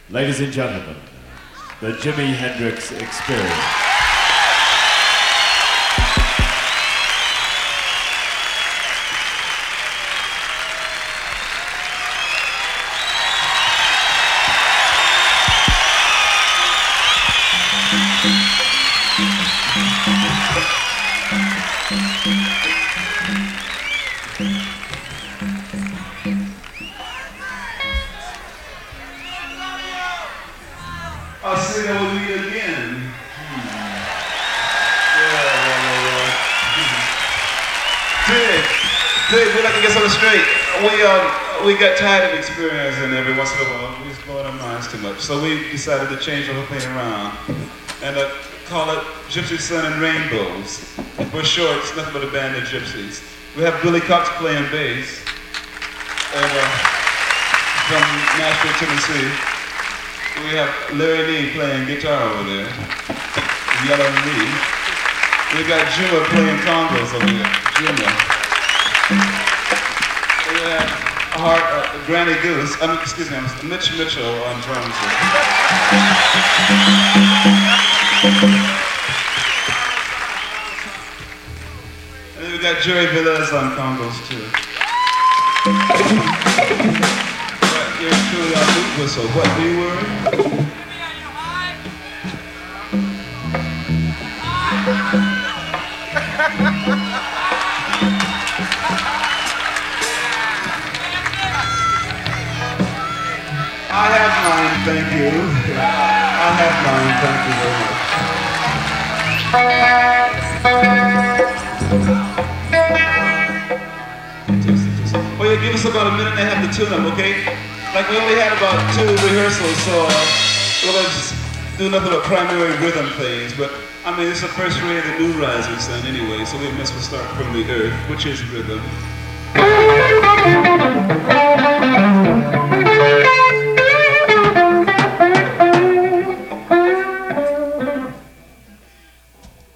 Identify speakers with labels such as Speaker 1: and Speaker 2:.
Speaker 1: Ladies and gentlemen, the Jimi Hendrix Experience.
Speaker 2: I'll say that with me again. Dig, we'd like to get something straight. We got tired of experiencing every once in a while. We was blowing our minds too much. So we decided to change the whole thing around and call it Gypsy Sun and Rainbows. For short, it's nothing but a band of gypsies. We have Billy Cox playing bass and, from Nashville, Tennessee. We have Larry Lee playing guitar over there, Yellow Lee. We got Juma playing congas over there, Juma. We have Granny Goose, Mitch Mitchell on drums. And then we got Jerry Velez on congas too. You're truly our boot whistle. What do you worry? I have mine, thank you. I have mine, thank you very much. Well, you give us about a minute and a half to tune them, okay? Like we only had about 2 rehearsals, so we're going to just do nothing but primary rhythm things. But I mean, it's the first ray of the new rising sun anyway, so we must start from the earth, which is rhythm.